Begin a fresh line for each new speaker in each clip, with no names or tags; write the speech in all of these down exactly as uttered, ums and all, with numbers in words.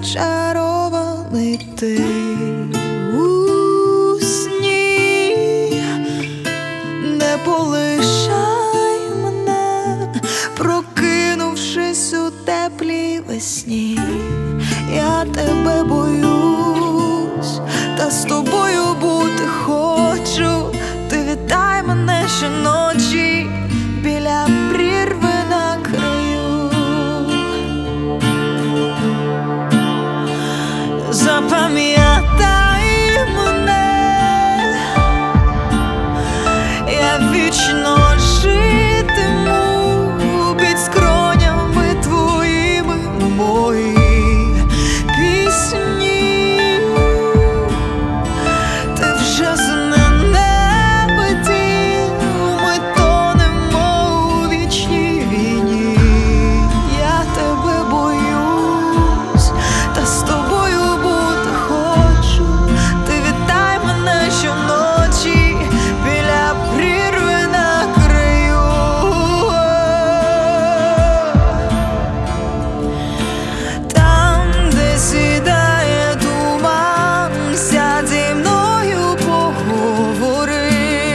зачарований ти у сні, не полишай мене, прокинувшись у теплій весні. Я тебе боюсь, та з тобою бути хочу. Ти вітай мене щоночі біля прірви на краю. Запам'ятай мене, я вічно житиму під скронями твоїми мої пісні. Ти вже зненавидів, ми тонемо у вічній війні. Я тебе боюсь, та з тобою бути хочу. Ти вітай мене щоночі біля прірви на краю. Там, де сідає туман, сядь зі мною поговори.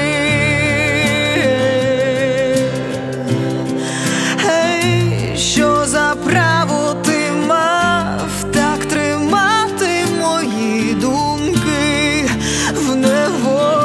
Гей, що за право ти мав так тримати мої думки в неволі?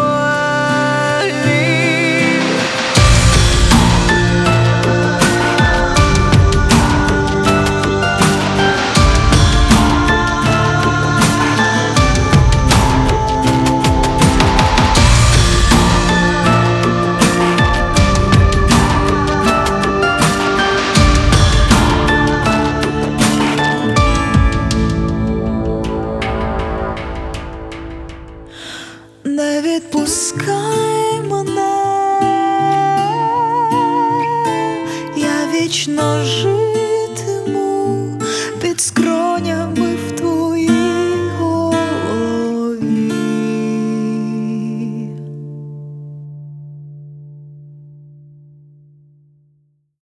Не відпускай мене, я вічно житиму